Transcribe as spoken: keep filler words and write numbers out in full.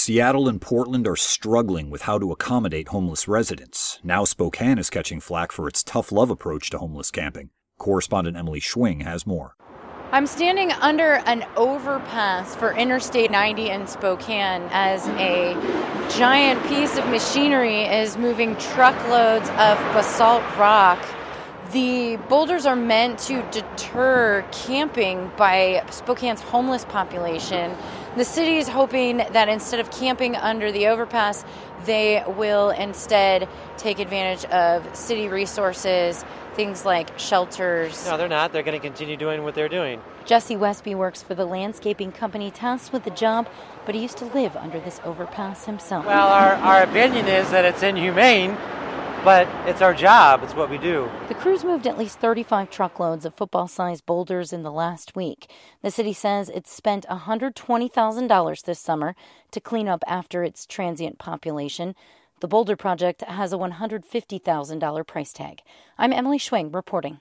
Seattle and Portland are struggling with how to accommodate homeless residents. Now Spokane is catching flack for its tough love approach to homeless camping. Correspondent Emily Schwing has more. I'm standing under an overpass for Interstate ninety in Spokane as a giant piece of machinery is moving truckloads of basalt rock. The boulders are meant to deter camping by Spokane's homeless population. The city is hoping that instead of camping under the overpass, they will instead take advantage of city resources, things like shelters. No, they're not. They're going to continue doing what they're doing. Jesse Westby works for the landscaping company tasked with the job, but he used to live under this overpass himself. Well, our, our opinion is that it's inhumane, but it's our job. It's what we do. The crews moved at least thirty-five truckloads of football-sized boulders in the last week. The city says it spent one hundred twenty thousand dollars this summer to clean up after its transient population. The Boulder Project has a one hundred fifty thousand dollars price tag. I'm Emily Schwing reporting.